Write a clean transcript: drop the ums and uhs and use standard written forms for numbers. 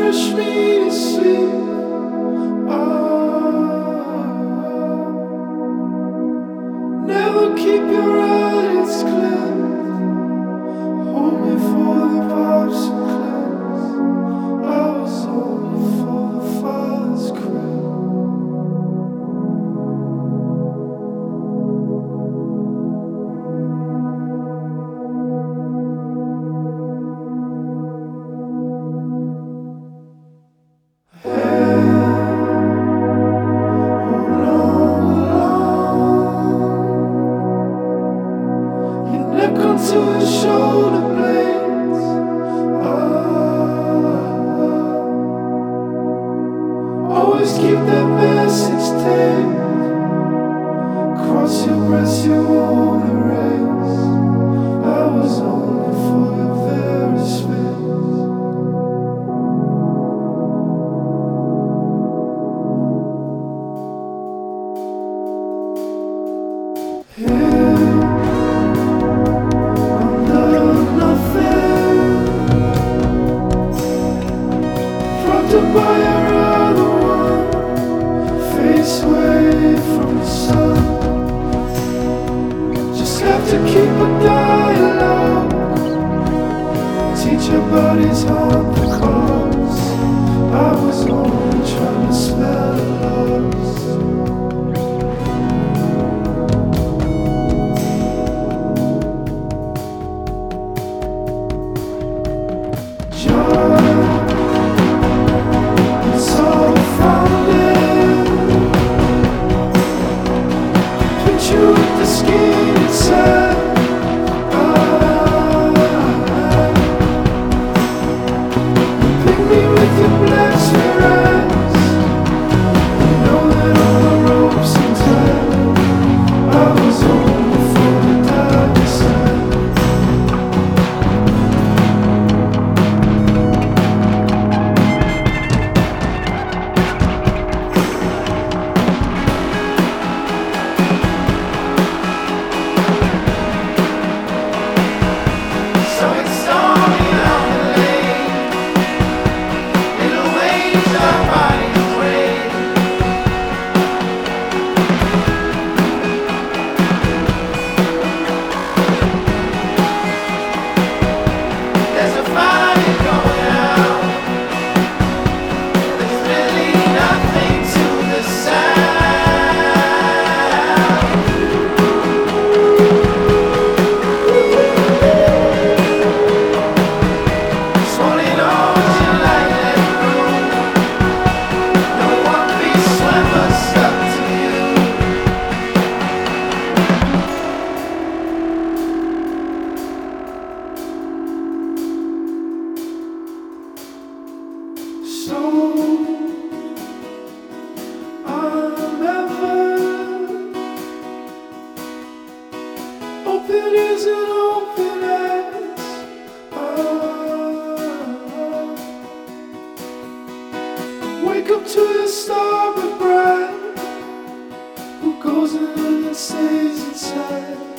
nourish me to sleep. Never keep your eyelids clear. Hold me for the pops and clips. I was only for the father's crib. To his shoulder blades, always keep that message taped. Cross your breast, you won't erase. I was only for your very space. By your other one, face away from the sun. Just have to keep a dialogue. Teach your bodies on the cause. I was only trying to smell lost. Skin inside. Pick me with your black sweet eyes. You know that all the ropes are tight. I was only for the dark side. So I'm ever open as an open eyes. Wake up to the starboard bride who goes in and stays inside.